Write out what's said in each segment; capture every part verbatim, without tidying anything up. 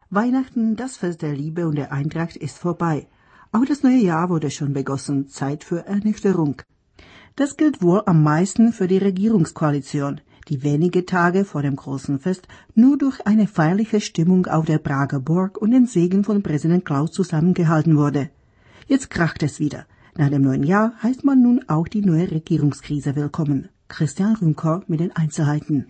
Weihnachten, das Fest der Liebe und der Eintracht, ist vorbei. Auch das neue Jahr wurde schon begossen. Zeit für Ernüchterung. Das gilt wohl am meisten für die Regierungskoalition, die wenige Tage vor dem großen Fest nur durch eine feierliche Stimmung auf der Prager Burg und den Segen von Präsident Klaus zusammengehalten wurde. Jetzt kracht es wieder. Nach dem neuen Jahr heißt man nun auch die neue Regierungskrise willkommen. Christian Rümker mit den Einzelheiten.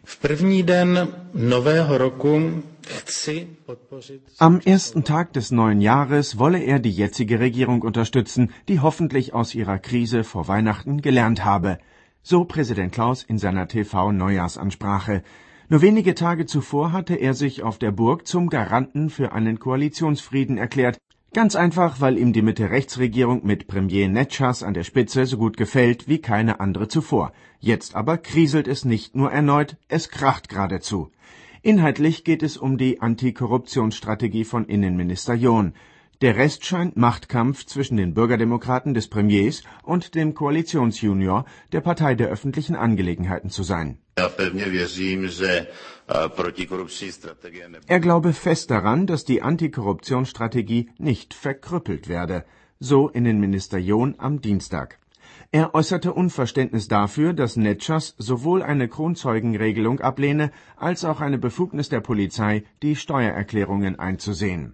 Am ersten Tag des neuen Jahres wolle er die jetzige Regierung unterstützen, die hoffentlich aus ihrer Krise vor Weihnachten gelernt habe. So Präsident Klaus in seiner T V-Neujahrsansprache. Nur wenige Tage zuvor hatte er sich auf der Burg zum Garanten für einen Koalitionsfrieden erklärt. Ganz einfach, weil ihm die Mitte-Rechts-Regierung mit Premier Netschas an der Spitze so gut gefällt wie keine andere zuvor. Jetzt aber kriselt es nicht nur erneut, es kracht geradezu. Inhaltlich geht es um die Antikorruptionsstrategie von Innenminister John. Der Rest scheint Machtkampf zwischen den Bürgerdemokraten des Premiers und dem Koalitionsjunior der Partei der öffentlichen Angelegenheiten zu sein. Er glaube fest daran, dass die Antikorruptionsstrategie nicht verkrüppelt werde, so Innenminister John am Dienstag. Er äußerte Unverständnis dafür, dass Netschas sowohl eine Kronzeugenregelung ablehne, als auch eine Befugnis der Polizei, die Steuererklärungen einzusehen.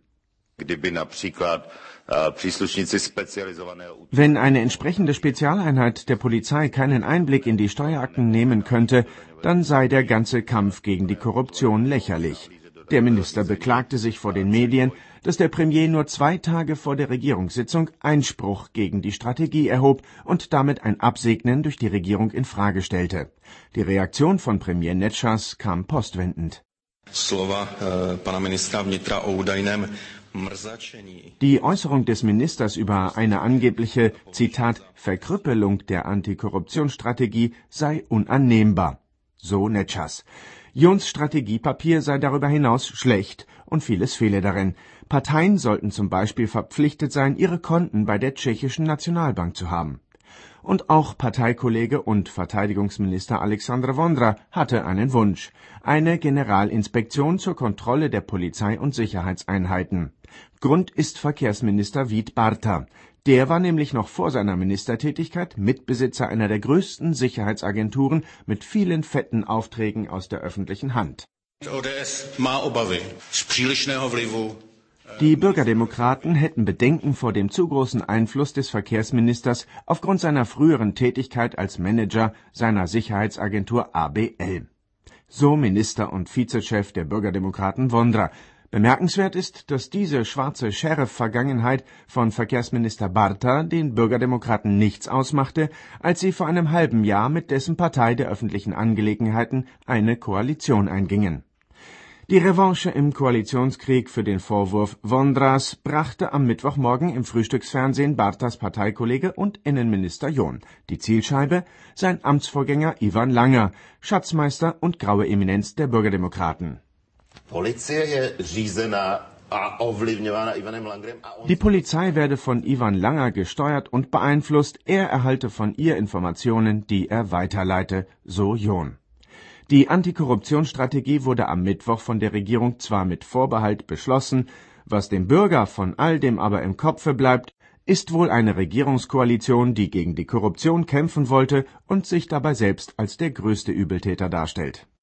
Wenn eine entsprechende Spezialeinheit der Polizei keinen Einblick in die Steuerakten nehmen könnte, dann sei der ganze Kampf gegen die Korruption lächerlich. Der Minister beklagte sich vor den Medien, dass der Premier nur zwei Tage vor der Regierungssitzung Einspruch gegen die Strategie erhob und damit ein Absegnen durch die Regierung in Frage stellte. Die Reaktion von Premier Netschas kam postwendend. Slova eh, pana ministra vnitra o údajném mrzačení. Die Äußerung des Ministers über eine angebliche, Zitat, Verkrüppelung der Antikorruptionsstrategie sei unannehmbar. So Netschas. Johns Strategiepapier sei darüber hinaus schlecht und vieles fehle darin. Parteien sollten zum Beispiel verpflichtet sein, ihre Konten bei der tschechischen Nationalbank zu haben. Und auch Parteikollege und Verteidigungsminister Alexandr Vondra hatte einen Wunsch: eine Generalinspektion zur Kontrolle der Polizei- und Sicherheitseinheiten. Grund ist Verkehrsminister Vít Barta. Der war nämlich noch vor seiner Ministertätigkeit Mitbesitzer einer der größten Sicherheitsagenturen mit vielen fetten Aufträgen aus der öffentlichen Hand. O D S má obavy z přílišného vlivu. Die Bürgerdemokraten hätten Bedenken vor dem zu großen Einfluss des Verkehrsministers aufgrund seiner früheren Tätigkeit als Manager seiner Sicherheitsagentur A B L. So Minister und Vizechef der Bürgerdemokraten Vondra. Bemerkenswert ist, dass diese schwarze Sheriff-Vergangenheit von Verkehrsminister Barta den Bürgerdemokraten nichts ausmachte, als sie vor einem halben Jahr mit dessen Partei der öffentlichen Angelegenheiten eine Koalition eingingen. Die Revanche im Koalitionskrieg für den Vorwurf Vondras brachte am Mittwochmorgen im Frühstücksfernsehen Bartas Parteikollege und Innenminister John. Die Zielscheibe sein Amtsvorgänger Ivan Langer, Schatzmeister und graue Eminenz der Bürgerdemokraten. Die Polizei werde von Ivan Langer gesteuert und beeinflusst, er erhalte von ihr Informationen, die er weiterleite, so John. Die Antikorruptionsstrategie wurde am Mittwoch von der Regierung zwar mit Vorbehalt beschlossen, was dem Bürger von all dem aber im Kopfe bleibt, ist wohl eine Regierungskoalition, die gegen die Korruption kämpfen wollte und sich dabei selbst als der größte Übeltäter darstellt.